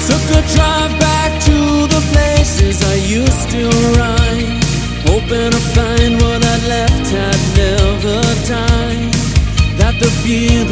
Took a drive back to the places I used to ride, hoping to find what I'd left had never died. That the feeling